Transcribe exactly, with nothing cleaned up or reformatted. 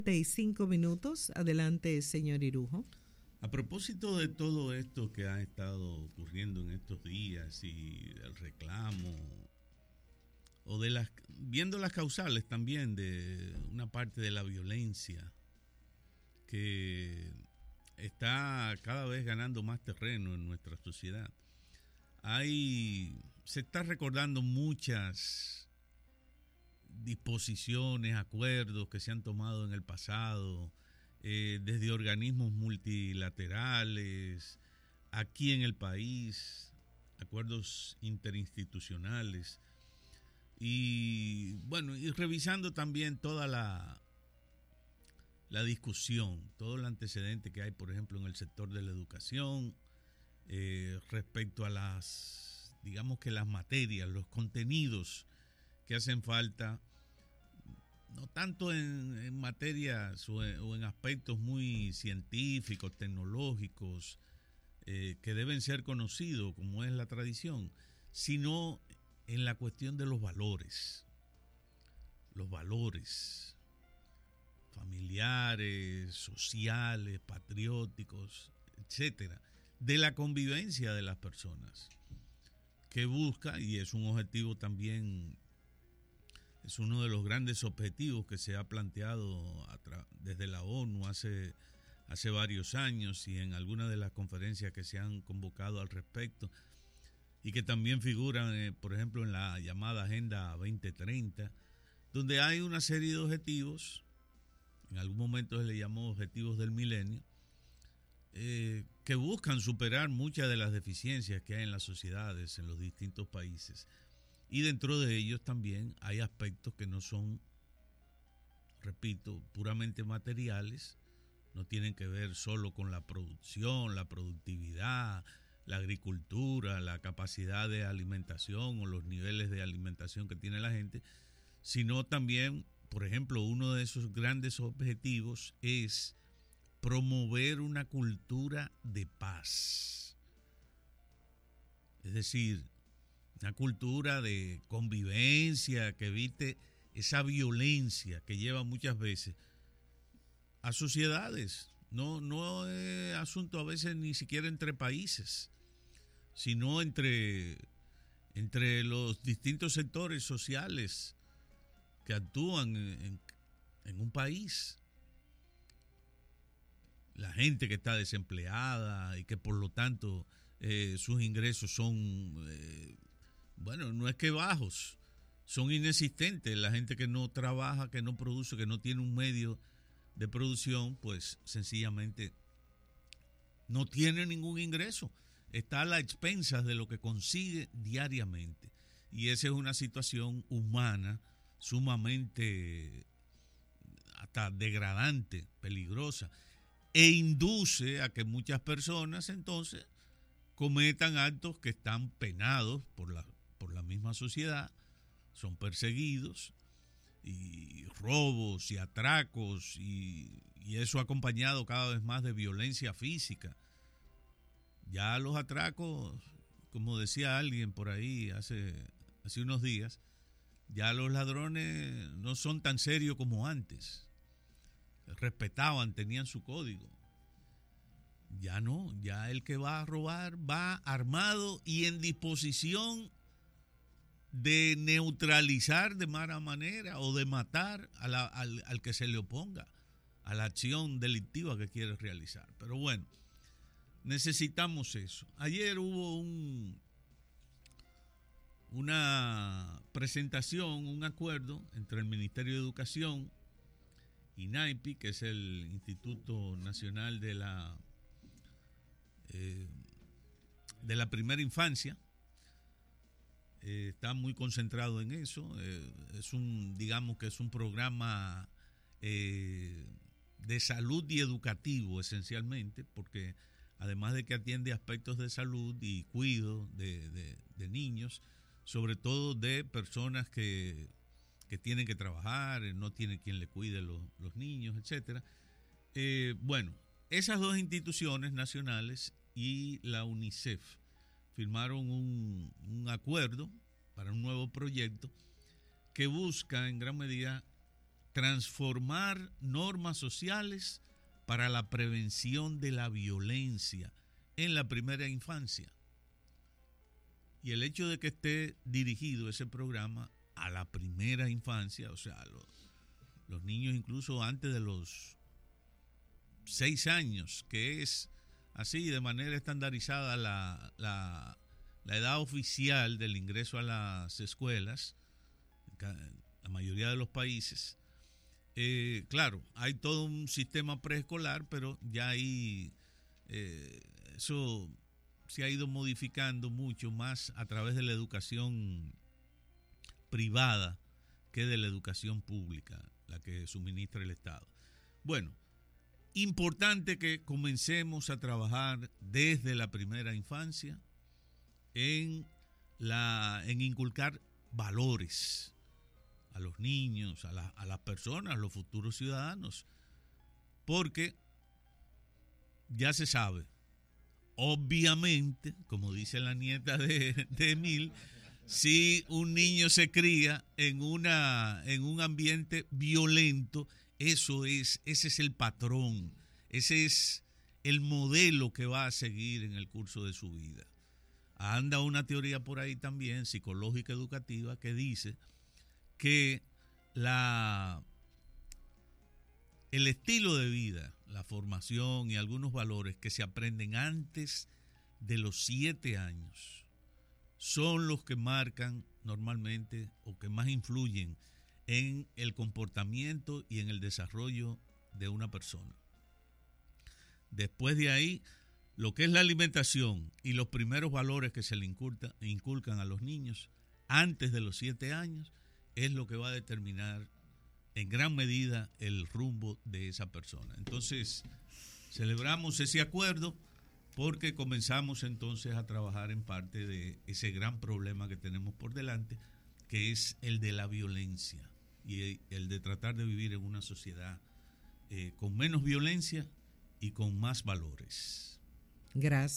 y cinco minutos. Adelante, señor Irujo. A propósito de todo esto que ha estado ocurriendo en estos días y el reclamo, o de las, viendo las causales también de una parte de la violencia que está cada vez ganando más terreno en nuestra sociedad, hay, se está recordando muchas disposiciones, acuerdos que se han tomado en el pasado, eh, desde organismos multilaterales, aquí en el país, acuerdos interinstitucionales, y bueno, y revisando también toda la, la discusión, todo el antecedente que hay, por ejemplo, en el sector de la educación, eh, respecto a las, digamos que las materias, los contenidos que hacen falta, no tanto en, en materias o en, o en aspectos muy científicos, tecnológicos, eh, que deben ser conocidos, como es la tradición, sino en la cuestión de los valores, los valores familiares, sociales, patrióticos, etcétera, de la convivencia de las personas, que busca, y es un objetivo también, es uno de los grandes objetivos que se ha planteado a tra- desde la ONU hace, hace varios años, y en algunas de las conferencias que se han convocado al respecto, y que también figuran, eh, por ejemplo, en la llamada Agenda veinte treinta, donde hay una serie de objetivos, en algún momento se le llamó objetivos del milenio, eh, que buscan superar muchas de las deficiencias que hay en las sociedades, en los distintos países. Y dentro de ellos también hay aspectos que no son, repito, puramente materiales, no tienen que ver solo con la producción, la productividad, la agricultura, la capacidad de alimentación o los niveles de alimentación que tiene la gente, sino también, por ejemplo, uno de esos grandes objetivos es promover una cultura de paz. Es decir, una cultura de convivencia que evite esa violencia que lleva muchas veces a sociedades. No, no es asunto a veces ni siquiera entre países, sino entre, entre los distintos sectores sociales que actúan en, en un país. La gente que está desempleada y que por lo tanto eh, sus ingresos son, eh, bueno, no es que bajos, son inexistentes. La gente que no trabaja, que no produce, que no tiene un medio de producción, pues sencillamente no tiene ningún ingreso. Está a las expensas de lo que consigue diariamente. Y esa es una situación humana sumamente hasta degradante, peligrosa, e induce a que muchas personas entonces cometan actos que están penados por la, por la misma sociedad, son perseguidos, y robos y atracos, y, y eso acompañado cada vez más de violencia física. Ya los atracos, como decía alguien por ahí hace, hace unos días, ya los ladrones no son tan serios como antes. Respetaban, tenían su código. Ya no, ya el que va a robar va armado y en disposición de neutralizar de mala manera o de matar a la, al, al que se le oponga a la acción delictiva que quiere realizar. Pero bueno, necesitamos eso. Ayer hubo un, una presentación, un acuerdo entre el Ministerio de Educación y NAIPI, que es el Instituto Nacional de la eh, de la Primera Infancia. Eh, está muy concentrado en eso. Eh, es un, digamos que es un programa eh, de salud y educativo esencialmente, porque además de que atiende aspectos de salud y cuidado de, de, de niños, sobre todo de personas que, que tienen que trabajar, no tiene quien le cuide los, los niños, etcétera. Eh, bueno, esas dos instituciones nacionales y la UNICEF firmaron un, un acuerdo para un nuevo proyecto que busca en gran medida transformar normas sociales para la prevención de la violencia en la primera infancia. Y el hecho de que esté dirigido ese programa a la primera infancia, o sea, los, los niños incluso antes de los seis años, que es así de manera estandarizada la, la, la edad oficial del ingreso a las escuelas, la mayoría de los países. Eh, claro, hay todo un sistema preescolar, pero ya ahí eh, eso se ha ido modificando mucho más a través de la educación privada que de la educación pública, la que suministra el Estado. Bueno, importante que comencemos a trabajar desde la primera infancia en, la, en inculcar valores a los niños, a, la, a las personas, a los futuros ciudadanos, porque ya se sabe, obviamente, como dice la nieta de, de Emil, si un niño se cría en, una, en un ambiente violento, eso es, ese es el patrón, ese es el modelo que va a seguir en el curso de su vida. Anda una teoría por ahí también, psicológica educativa, que dice que la, el estilo de vida, la formación y algunos valores que se aprenden antes de los siete años son los que marcan normalmente o que más influyen en el comportamiento y en el desarrollo de una persona. Después de ahí, lo que es la alimentación y los primeros valores que se le inculca, inculcan a los niños antes de los siete años es lo que va a determinar en gran medida el rumbo de esa persona. Entonces, celebramos ese acuerdo porque comenzamos entonces a trabajar en parte de ese gran problema que tenemos por delante, que es el de la violencia y el de tratar de vivir en una sociedad eh, con menos violencia y con más valores. Gracias.